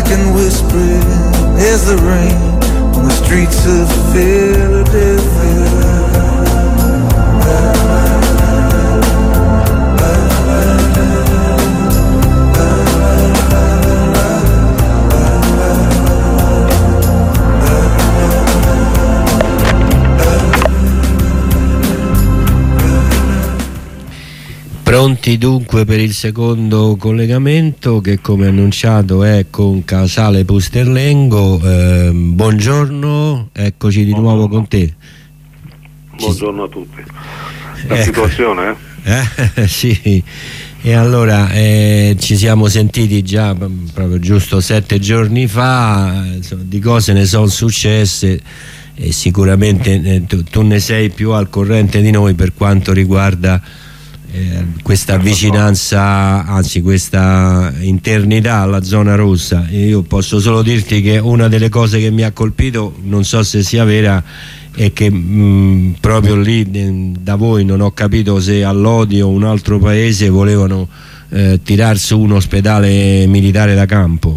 I can whisper it as the rain on the streets of Philadelphia. Pronti dunque per il secondo collegamento che, come annunciato, è con Casale Pusterlengo. Buongiorno, eccoci di nuovo con te. Buongiorno a tutti. La situazione? Sì, e allora ci siamo sentiti già proprio giusto 7 giorni fa, insomma, di cose ne sono successe e sicuramente tu ne sei più al corrente di noi per quanto riguarda questa vicinanza, anzi questa internità alla zona rossa. E io posso solo dirti che una delle cose che mi ha colpito, non so se sia vera, è che proprio lì da voi, non ho capito se a Lodi o un altro paese volevano tirar su un ospedale militare da campo.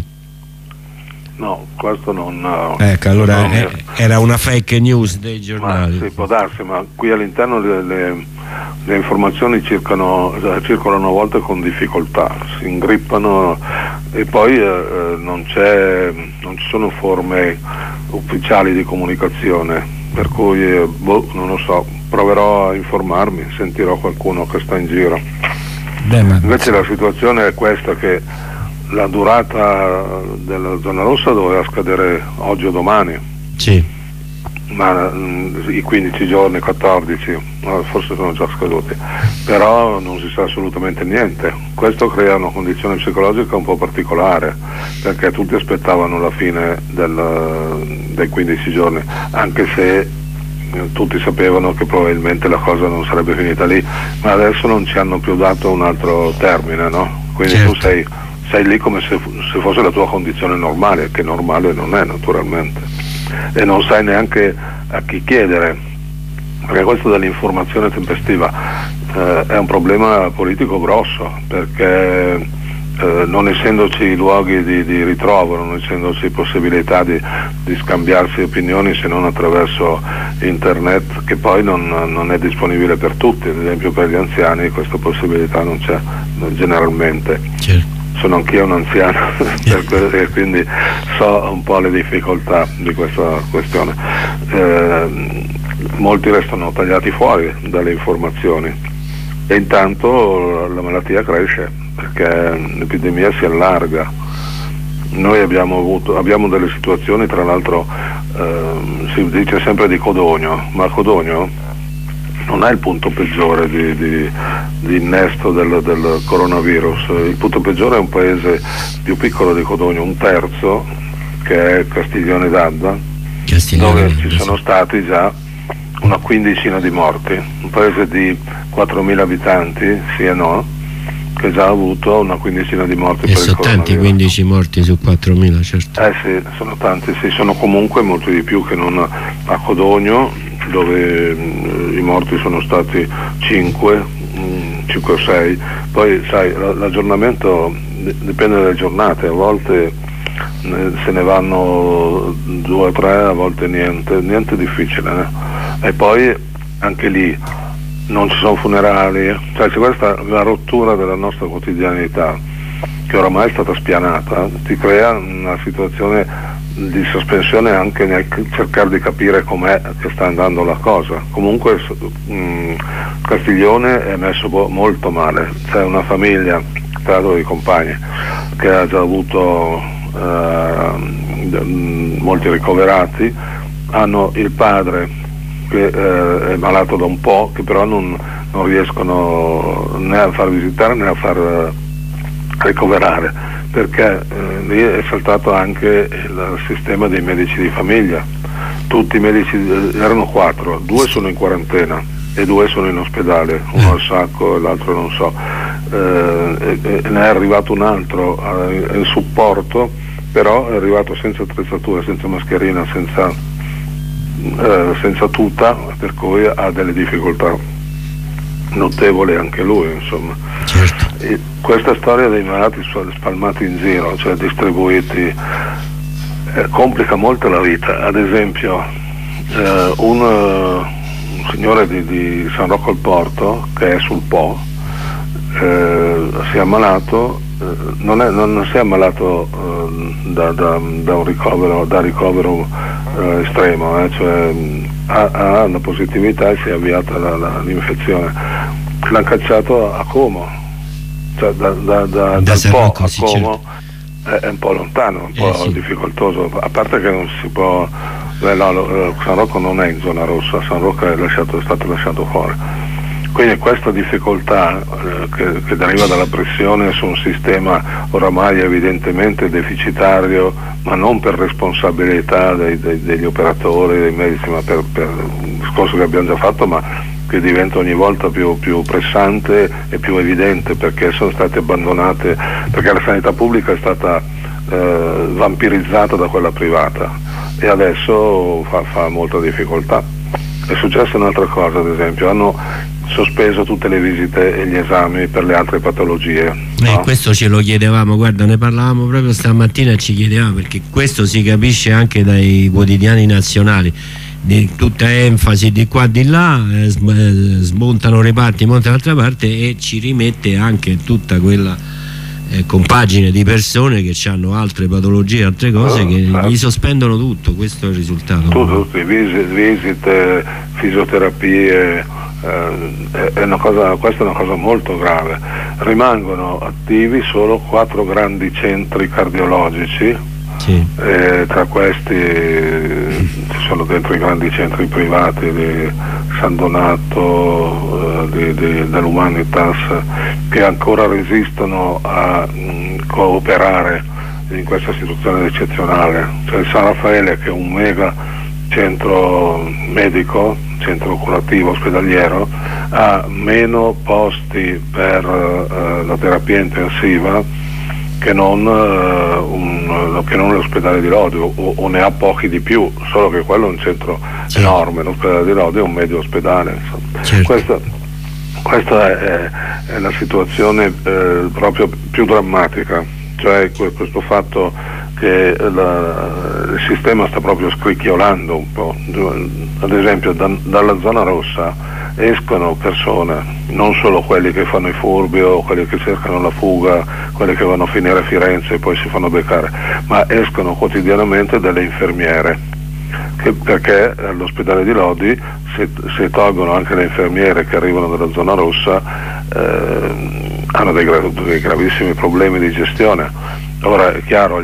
No, questo non. Ecco, allora era una fake news dei giornali. Ma, sì, può darsi, ma qui all'interno le informazioni circolano a volte con difficoltà, si ingrippano e poi non ci sono forme ufficiali di comunicazione, per cui non lo so, proverò a informarmi, sentirò qualcuno che sta in giro. Invece la situazione è questa, che la durata della zona rossa doveva scadere oggi o domani. Sì. Ma i 15 giorni, 14, forse sono già scaduti, però non si sa assolutamente niente. Questo crea una condizione psicologica un po' particolare, perché tutti aspettavano la fine dei 15 giorni, anche se tutti sapevano che probabilmente la cosa non sarebbe finita lì, ma adesso non ci hanno più dato un altro termine, no? Quindi certo. Tu sei lì come se fosse la tua condizione normale, che normale non è naturalmente, e non sai neanche a chi chiedere, perché questo dell'informazione tempestiva è un problema politico grosso, perché non essendoci luoghi di ritrovo, non essendoci possibilità di scambiarsi opinioni se non attraverso internet, che poi non è disponibile per tutti, ad esempio per gli anziani questa possibilità non c'è generalmente. Certo. Sono anch'io un anziano e quindi so un po' le difficoltà di questa questione. Molti restano tagliati fuori dalle informazioni e intanto la malattia cresce, perché l'epidemia si allarga. Noi abbiamo delle situazioni, tra l'altro si dice sempre di Codogno, ma Codogno non è il punto peggiore di innesto del coronavirus. Il punto peggiore è un paese più piccolo di Codogno, un terzo, che è Castiglione d'Adda, dove ci sono stati già una quindicina di morti, un paese di 4.000 abitanti, sì e no, che già ha avuto una quindicina di morti per il coronavirus. Sono tanti 15 morti su 4.000, certo. Sì, sono tanti, sì, sono comunque molti di più che non a Codogno, dove i morti sono stati 5 o 6. Poi sai, l'aggiornamento dipende dalle giornate, a volte se ne vanno 2 o 3, a volte niente difficile, e poi anche lì non ci sono funerali, cioè c'è questa la rottura della nostra quotidianità che oramai è stata spianata, ti crea una situazione di sospensione anche nel cercare di capire com'è che sta andando la cosa. Comunque Castiglione è messo molto male, c'è una famiglia, tra l'altro dei compagni, che ha già avuto molti ricoverati, hanno il padre che è malato da un po', che però non riescono né a far visitare né a far ricoverare, perché lì è saltato anche il sistema dei medici di famiglia. Tutti i medici, erano 4, 2 sono in quarantena e 2 sono in ospedale, uno al Sacco e l'altro non so, ne è arrivato un altro in supporto, però è arrivato senza attrezzatura, senza mascherina, senza tuta, per cui ha delle difficoltà notevoli anche lui, insomma. Certo. questa storia dei malati spalmati in giro, cioè distribuiti, complica molto la vita. Ad esempio un signore di San Rocco al Porto, che è sul Po, si è ammalato, non si è ammalato da un ricovero estremo, cioè ha una positività e si è avviata l'infezione. L'hanno cacciato a Como, cioè dal Po a Como, è un po' lontano, un po' difficoltoso, a parte che non si può, San Rocco non è in zona rossa, San Rocco è stato lasciato fuori. Quindi questa difficoltà che deriva dalla pressione su un sistema oramai evidentemente deficitario, ma non per responsabilità degli operatori, dei medici, ma per il discorso che abbiamo già fatto, ma che diventa ogni volta più pressante e più evidente, perché sono state abbandonate, perché la sanità pubblica è stata vampirizzata da quella privata e adesso fa molta difficoltà. È successa un'altra cosa, ad esempio, hanno sospeso tutte le visite e gli esami per le altre patologie. No? Questo ce lo chiedevamo, guarda, ne parlavamo proprio stamattina e ci chiedevamo, perché questo si capisce anche dai quotidiani nazionali, di tutta enfasi di qua di là, smontano reparti, montano dall'altra parte, e ci rimette anche tutta quella compagine di persone che hanno altre patologie, altre cose, che gli sospendono tutto. Questo è il risultato. Tutte visite, fisioterapie, questa è una cosa molto grave. Rimangono attivi solo 4 grandi centri cardiologici, tra questi ci sono dentro i grandi centri privati di San Donato, dell'Humanitas, che ancora resistono a cooperare in questa situazione eccezionale. Cioè il San Raffaele, che è un mega centro medico, centro curativo ospedaliero, ha meno posti per la terapia intensiva che non l'ospedale di Lodi, o ne ha pochi di più, solo che quello è un centro enorme, l'ospedale di Lodi è un medio ospedale, insomma. Certo. Questa è la situazione proprio più drammatica, cioè questo fatto che il sistema sta proprio scricchiolando un po'. Ad esempio dalla zona rossa escono persone, non solo quelli che fanno i furbi o quelli che cercano la fuga, quelli che vanno a finire a Firenze e poi si fanno beccare, ma escono quotidianamente delle infermiere, perché all'ospedale di Lodi, se tolgono anche le infermiere che arrivano dalla zona rossa, hanno dei gravissimi problemi di gestione. Ora è chiaro,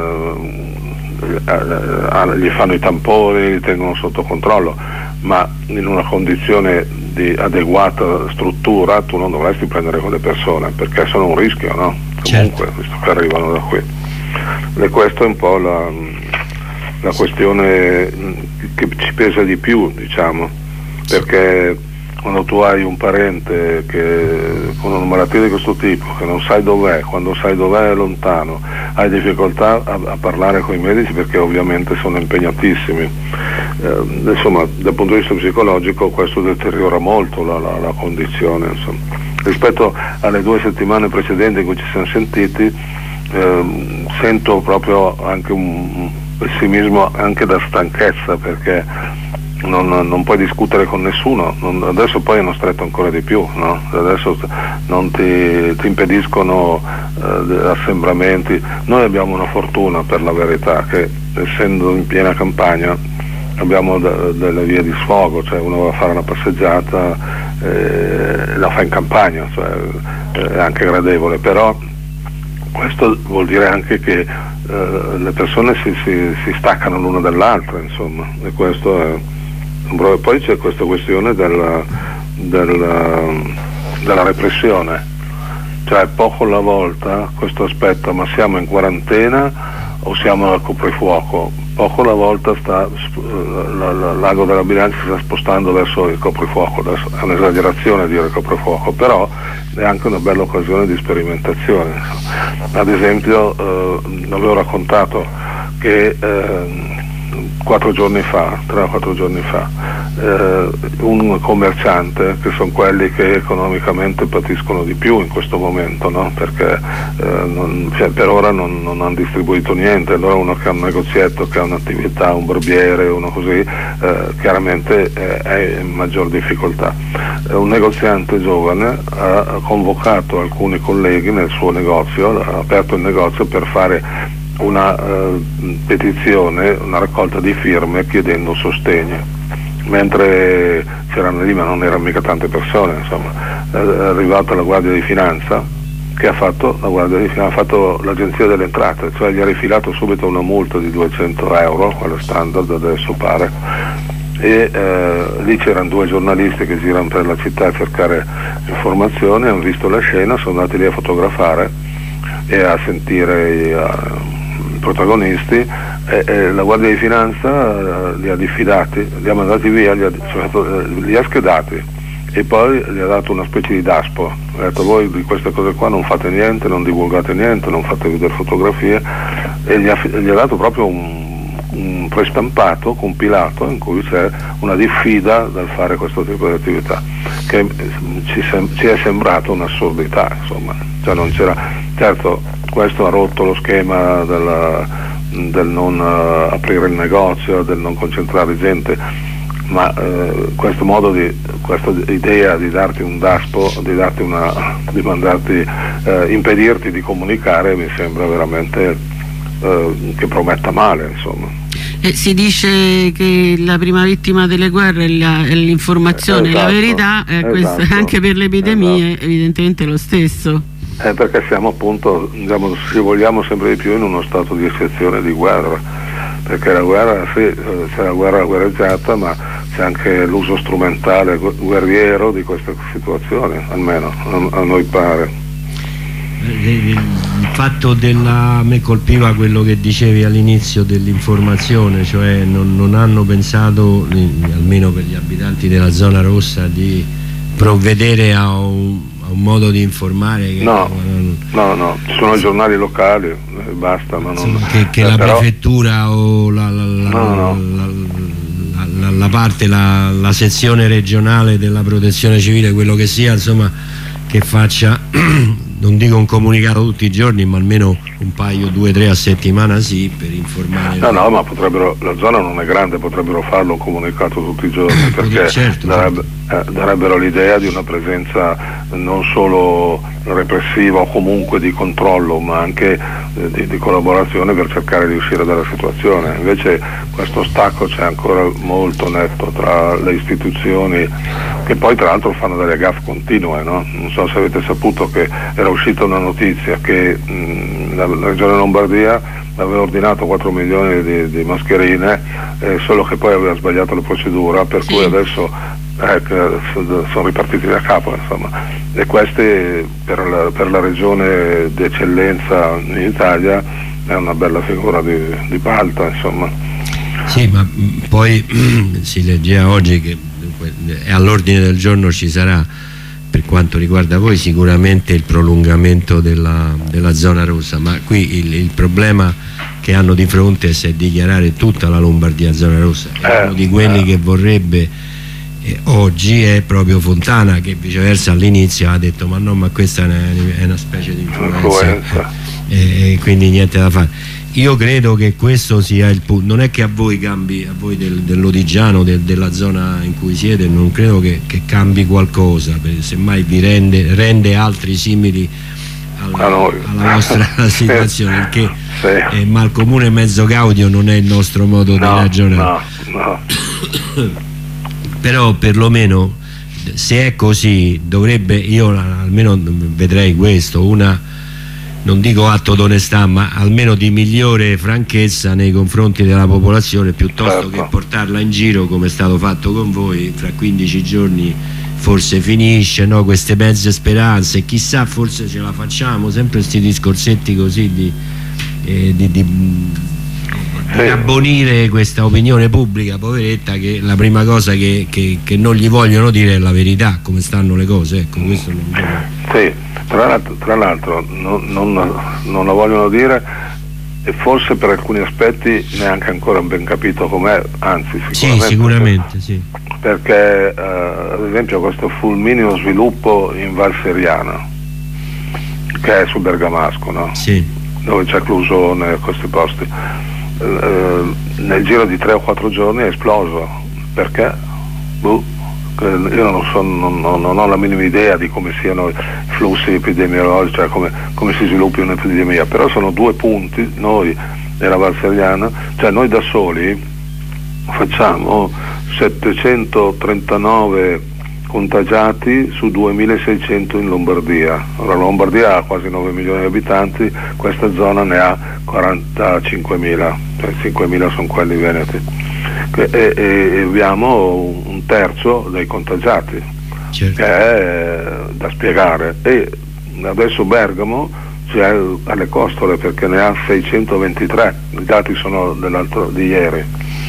gli fanno i tamponi, li tengono sotto controllo, ma in una condizione di adeguata struttura tu non dovresti prendere quelle persone, perché sono un rischio, no? Comunque, visto che arrivano da qui. E questa è un po' la questione che ci pesa di più, diciamo, perché quando tu hai un parente con una malattia di questo tipo, che non sai dov'è, quando sai dov'è è lontano, hai difficoltà a parlare con i medici, perché ovviamente sono impegnatissimi. Insomma, dal punto di vista psicologico questo deteriora molto la condizione, insomma. Rispetto alle 2 settimane precedenti in cui ci siamo sentiti, sento proprio anche un pessimismo, anche da stanchezza, perché non puoi discutere con nessuno, adesso poi hanno stretto ancora di più, no? Adesso non ti impediscono assembramenti. Noi abbiamo una fortuna, per la verità, che essendo in piena campagna abbiamo delle vie di sfogo, cioè uno va a fare una passeggiata, la fa in campagna, cioè è anche gradevole, però questo vuol dire anche che le persone si staccano l'una dall'altra, insomma, e questo è. Poi c'è questa questione della repressione, cioè poco alla volta questo aspetto, ma siamo in quarantena o siamo al coprifuoco? Poco alla volta l'ago della bilancia si sta spostando verso il coprifuoco. Adesso è un'esagerazione dire coprifuoco, però è anche una bella occasione di sperimentazione. Ad esempio avevo raccontato che 3 o 4 giorni fa, un commerciante, che sono quelli che economicamente patiscono di più in questo momento, no? Perché per ora non hanno distribuito niente. Allora uno che ha un negozietto, che ha un'attività, un barbiere, uno così, chiaramente è in maggior difficoltà. Un negoziante giovane ha convocato alcuni colleghi nel suo negozio, ha aperto il negozio per fare una petizione, una raccolta di firme chiedendo sostegno, mentre c'erano lì, ma non erano mica tante persone, insomma. È arrivata la Guardia di Finanza, che ha fatto l'Agenzia delle Entrate, cioè gli ha rifilato subito una multa di 200 euro, quella standard adesso pare, e lì c'erano 2 giornalisti che girano per la città a cercare informazioni, hanno visto la scena, sono andati lì a fotografare e a sentire i protagonisti, e la Guardia di Finanza li ha diffidati, li ha mandati via, li ha schedati e poi gli ha dato una specie di daspo. Ha detto: voi di queste cose qua non fate niente, non divulgate niente, non fate vedere fotografie, e gli ha dato proprio un prestampato compilato in cui c'è una diffida dal fare questo tipo di attività, che ci è sembrato un'assurdità, insomma. Cioè non c'era, certo, questo ha rotto lo schema del non aprire il negozio, del non concentrare gente, ma questa idea di darti un daspo, di mandarti, impedirti di comunicare, mi sembra veramente che prometta male, insomma. Si dice che la prima vittima delle guerre è l'informazione, esatto, la verità, questo anche per le epidemie, esatto. Evidentemente è lo stesso. Perché siamo appunto, ci vogliamo sempre di più in uno stato di eccezione, di guerra, perché la guerra, sì, c'è la guerra guerreggiata, ma c'è anche l'uso strumentale guerriero di queste situazioni, almeno a noi pare. Il fatto a me colpiva quello che dicevi all'inizio dell'informazione, cioè non hanno pensato, almeno per gli abitanti della zona rossa, di provvedere a un modo di informare. No, ci sono i giornali locali, basta, ma non, che la prefettura o la parte, la sezione regionale della protezione civile, quello che sia, insomma, che faccia non dico un comunicato tutti i giorni, ma almeno un paio, 2 o 3 a settimana, sì, per informare. No, ma la zona non è grande, potrebbero farlo un comunicato tutti i giorni, perché certo. darebbero l'idea di una presenza non solo repressiva o comunque di controllo, ma anche di collaborazione per cercare di uscire dalla situazione. Invece questo stacco c'è ancora molto netto tra le istituzioni, che poi tra l'altro fanno delle gaffe continue, no? Non so se avete saputo che era uscita una notizia che la Regione Lombardia aveva ordinato 4 milioni di mascherine, solo che poi aveva sbagliato la procedura, per cui adesso sono ripartiti da capo, insomma. E queste per la regione di eccellenza in Italia è una bella figura di palta, insomma. Sì, ma poi si leggeva oggi che all'ordine del giorno ci sarà, per quanto riguarda voi, sicuramente il prolungamento della zona rossa, ma qui il problema che hanno di fronte è se dichiarare tutta la Lombardia zona rossa. Uno di quelli che vorrebbe oggi è proprio Fontana, che viceversa all'inizio ha detto ma no, ma questa è una specie di influenza, quindi niente da fare. Io credo che questo sia il punto. Non è che a voi cambi, a voi dell'Odigiano, della zona in cui siete, non credo che cambi qualcosa, semmai vi rende altri simili alla vostra situazione, perché mal comune mezzo gaudio non è il nostro modo di ragionare. No. Però perlomeno, se è così, dovrebbe, io almeno vedrei questo, non dico atto d'onestà, ma almeno di migliore franchezza nei confronti della popolazione, piuttosto che portarla in giro come è stato fatto con voi. Fra 15 giorni forse finisce, no? Queste mezze speranze, chissà, forse ce la facciamo, sempre questi discorsetti così di abbonire questa opinione pubblica poveretta, che la prima cosa che non gli vogliono dire è la verità, come stanno le cose, ecco, questo non... Sì, tra l'altro non la vogliono dire, e forse per alcuni aspetti neanche ancora ben capito com'è, anzi sicuramente sì. Perché ad esempio questo fulmineo sviluppo in Val Seriana, che è sul Bergamasco, no? Sì. Dove c'è Clusone, questi posti, nel giro di 3 o 4 giorni è esploso. Perché? Io non ho la minima idea di come siano i flussi epidemiologici, cioè come si sviluppi un'epidemia, però sono 2 punti, noi e la Val Seriana, cioè noi da soli facciamo 739 contagiati su 2600 in Lombardia. Ora la Lombardia ha quasi 9 milioni di abitanti, questa zona ne ha 45.000, cioè 5.000 sono quelli veneti. E abbiamo un terzo dei contagiati, certo, che è da spiegare. E adesso Bergamo c'è alle costole perché ne ha 623, i dati sono di ieri.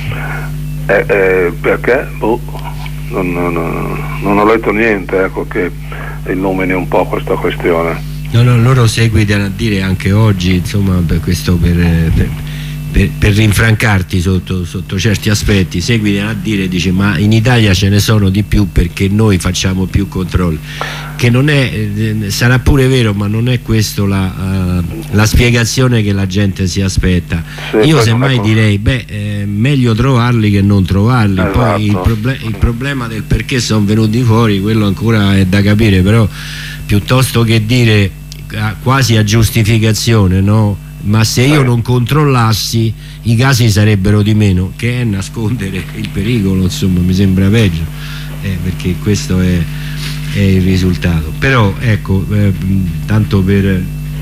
Perché? Non ho letto niente, ecco, che illumini un po' questa questione. No, loro seguitano a dire anche oggi, insomma, per questo per rinfrancarti sotto certi aspetti, seguitano a dire, dice, ma in Italia ce ne sono di più perché noi facciamo più controlli, che non è, sarà pure vero, ma non è questo la spiegazione che la gente si aspetta. Sì, io semmai direi meglio trovarli che non trovarli. Esatto. Poi il problema del perché sono venuti fuori, quello ancora è da capire, però piuttosto che dire quasi a giustificazione, no? Ma se io non controllassi i casi sarebbero di meno, che è nascondere il pericolo, insomma, mi sembra peggio, perché questo è il risultato. Però ecco, tanto per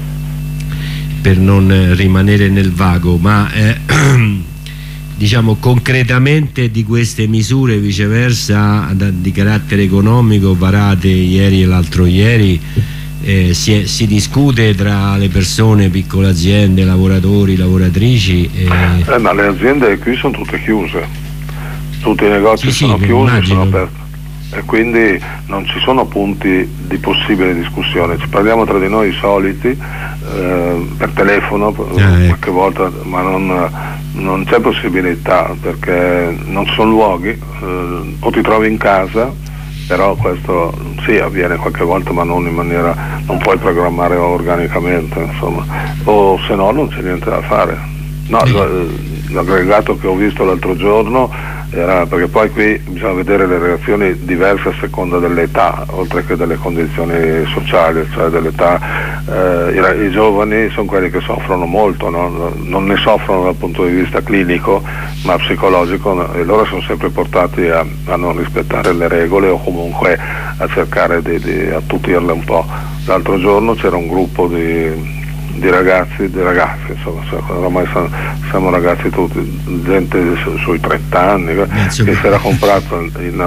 non rimanere nel vago, ma diciamo concretamente di queste misure viceversa di carattere economico varate ieri e l'altro ieri, si discute tra le persone, piccole aziende, lavoratori, lavoratrici. Ma le aziende qui sono tutte chiuse, tutti i negozi sono chiusi, immagino. sono aperti, e quindi non ci sono punti di possibile discussione, ci parliamo tra di noi soliti per telefono qualche volta, ma non c'è possibilità, perché non ci sono luoghi, o ti trovi in casa, però questo sì avviene qualche volta, ma non in maniera, non puoi programmare organicamente, insomma, o se no non c'è niente da fare. No, l'aggregato che ho visto l'altro giorno era, perché poi qui bisogna vedere le reazioni diverse a seconda dell'età, oltre che delle condizioni sociali, cioè dell'età. I giovani sono quelli che soffrono molto, no? Non ne soffrono dal punto di vista clinico, ma psicologico, no? E loro sono sempre portati a non rispettare le regole o comunque a cercare di attutirle un po'. L'altro giorno c'era un gruppo di ragazzi, insomma, ormai siamo ragazzi tutti, gente sui 30 anni, che si era comprato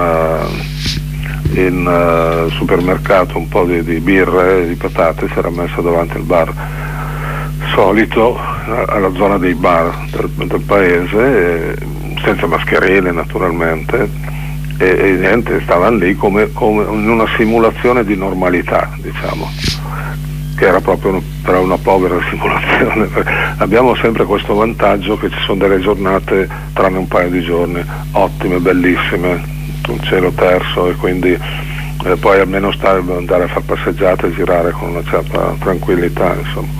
in supermercato un po' di birre e di patate, si era messa davanti al bar solito, alla zona dei bar del paese, senza mascherine naturalmente, e niente, stavano lì come in una simulazione di normalità, diciamo, che era proprio però una povera simulazione. Abbiamo sempre questo vantaggio che ci sono delle giornate, tranne un paio di giorni, ottime, bellissime, un cielo terso, e quindi poi almeno andare a fare passeggiate e girare con una certa tranquillità, insomma.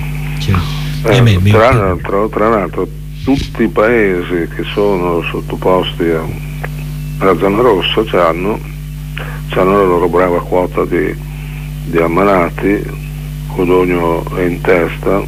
Tra l'altro tutti i paesi che sono sottoposti alla zona rossa hanno la loro brava quota di ammalati, Codogno è in testa,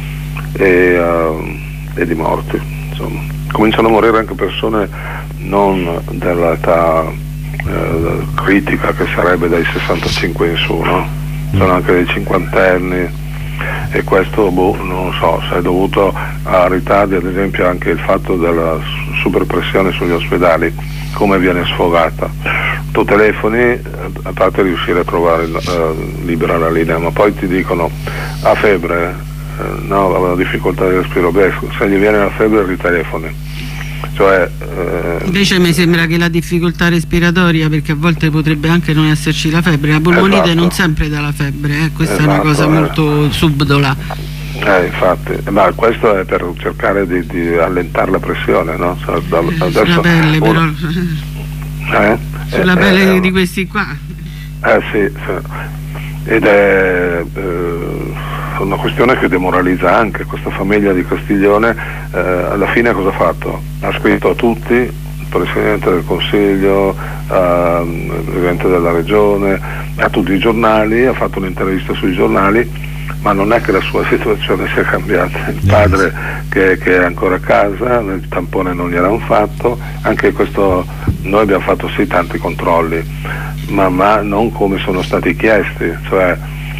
e di morti, insomma. Cominciano a morire anche persone non dell'età critica, che sarebbe dai 65 in su, no? Sono anche dei cinquantenni, e questo non so se è dovuto a ritardi, ad esempio anche il fatto della superpressione sugli ospedali, come viene sfogata. Tu telefoni, a parte riuscire a trovare libera la linea, ma poi ti dicono ha febbre, no, aveva difficoltà di respiro, se gli viene la febbre ritelefoni. Cioè, invece mi sembra che la difficoltà respiratoria, perché a volte potrebbe anche non esserci la febbre, la polmonite non sempre dà la febbre, questa è una cosa molto subdola. Infatti, ma questo è per cercare di allentare la pressione, no? Sulla pelle però. Sulla pelle di questi qua. Sì. Ed è una questione che demoralizza anche questa famiglia di Castiglione. Alla fine cosa ha fatto? Ha scritto a tutti, il Presidente del Consiglio, il Presidente della Regione, a tutti i giornali, ha fatto un'intervista sui giornali, ma non è che la sua situazione sia cambiata. Il padre che è ancora a casa, il tampone non gliel'hanno fatto, anche questo noi abbiamo fatto sì tanti controlli, ma non come sono stati chiesti, cioè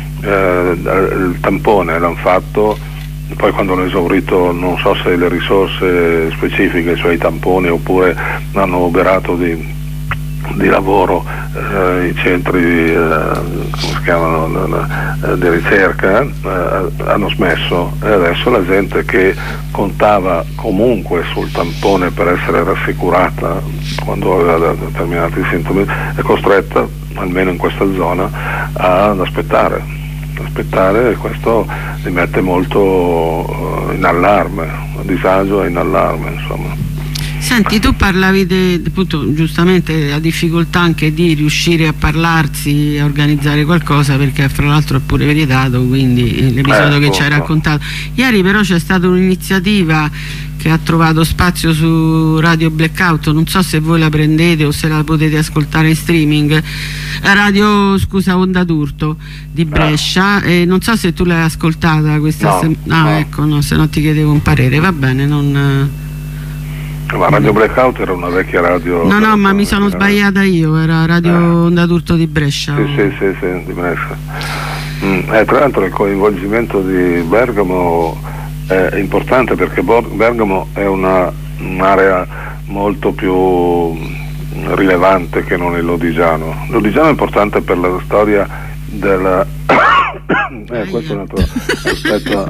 il tampone l'hanno fatto, poi quando hanno esaurito non so se le risorse specifiche, cioè i tamponi, oppure hanno oberato di lavoro i centri come si chiamano, di ricerca, hanno smesso, e adesso la gente che contava comunque sul tampone per essere rassicurata quando aveva determinati sintomi è costretta, almeno in questa zona, ad aspettare, e questo li mette molto in allarme, a disagio e in allarme, insomma. Senti, tu parlavi appunto giustamente la difficoltà anche di riuscire a parlarsi, a organizzare qualcosa, perché fra l'altro è pure veritato, quindi l'episodio che ci hai raccontato. Ieri però c'è stata un'iniziativa che ha trovato spazio su Radio Blackout, non so se voi la prendete o se la potete ascoltare in streaming, Onda d'Urto di Brescia, e non so se tu l'hai ascoltata questa no. Ecco, no, se no ti chiedevo un parere, va bene, non... Ma Radio Blackout era una vecchia radio. No, ma mi sono sbagliata io, era Radio Onda d'Urto di Brescia. Sì, di Brescia. Tra l'altro il coinvolgimento di Bergamo è importante, perché Bergamo è un'area molto più rilevante che non il Lodigiano. Lodigiano è importante per la storia della... questo è un altro aspetto.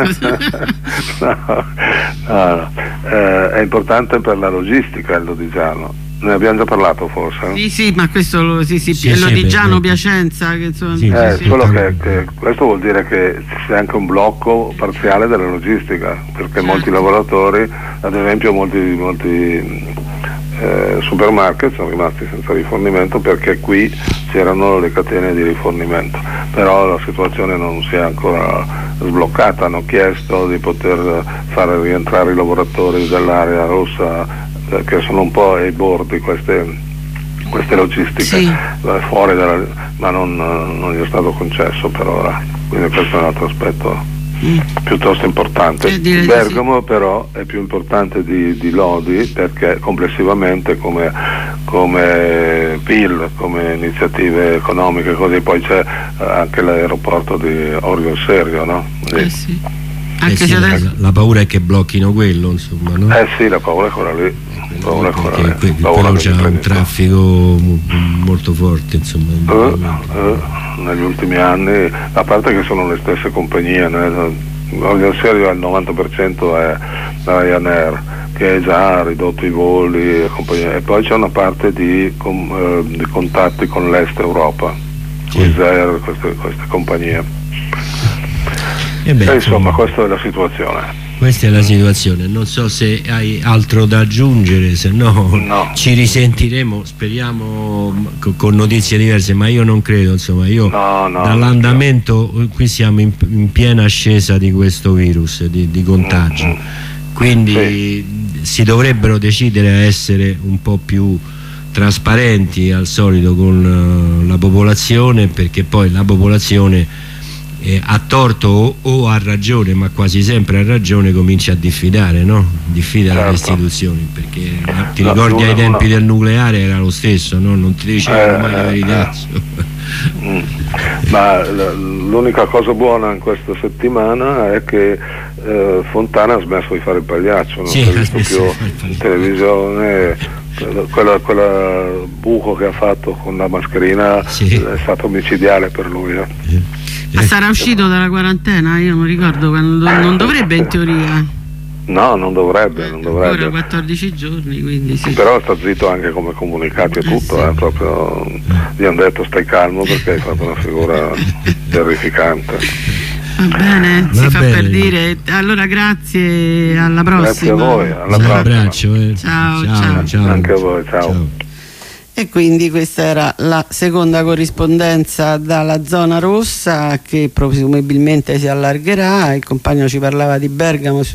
È importante per la logistica il Lodigiano. Ne abbiamo già parlato forse? Sì, ma questo è Lodigiano, Piacenza, che insomma, solo che questo vuol dire che c'è anche un blocco parziale della logistica, perché molti lavoratori, ad esempio molti supermarket sono rimasti senza rifornimento, perché qui c'erano le catene di rifornimento, però la situazione non si è ancora sbloccata. Hanno chiesto di poter fare rientrare i lavoratori dell'area rossa, che sono un po' ai bordi queste logistiche, fuori ma non gli è stato concesso per ora, quindi questo è un altro aspetto piuttosto importante. Bergamo però è più importante di Lodi, perché complessivamente come PIL, come iniziative economiche, così poi c'è anche l'aeroporto di Orio Serio, no? Anche se la paura è che blocchino quello, insomma, no? Sì, la paura è quella lì. Quello c'è un traffico molto forte, insomma. Negli ultimi anni, a parte che sono le stesse compagnie, Orio Serio al 90% è Ryanair, che già ha ridotto i voli, e poi c'è una parte di contatti con l'Est Europa, Wizz Air, queste compagnie. Insomma, questa è la situazione. Questa è la situazione, non so se hai altro da aggiungere, se no ci risentiremo, speriamo con notizie diverse, ma io non credo, insomma, dall'andamento qui siamo in piena ascesa di questo virus, di contagio, quindi si dovrebbero decidere a essere un po' più trasparenti al solito con la popolazione, perché poi la popolazione ha torto o ha ragione, ma quasi sempre ha ragione, comincia a diffidare, no? Diffida le istituzioni, perché ti ricordi ai tempi del nucleare era lo stesso, no? Non ti dicevano mai la verità. Ma l'unica cosa buona in questa settimana è che Fontana ha smesso di fare il pagliaccio, non si è visto più in televisione. Quella buco che ha fatto con la mascherina è stato micidiale per lui. Ma sarà uscito dalla quarantena? Io non ricordo quando, non dovrebbe in teoria. No, non dovrebbe. Ora 14 giorni, quindi sì. Però sta zitto anche come comunicati e tutto, proprio gli hanno detto stai calmo perché hai fatto una figura terrificante. Va bene, Va si fa bene. per dire. Allora grazie, alla prossima. Grazie a voi, alla Un prossima. abbraccio. Ciao. Anche a voi, ciao. E quindi questa era la seconda corrispondenza dalla zona rossa, che presumibilmente si allargherà. Il compagno ci parlava di Bergamo.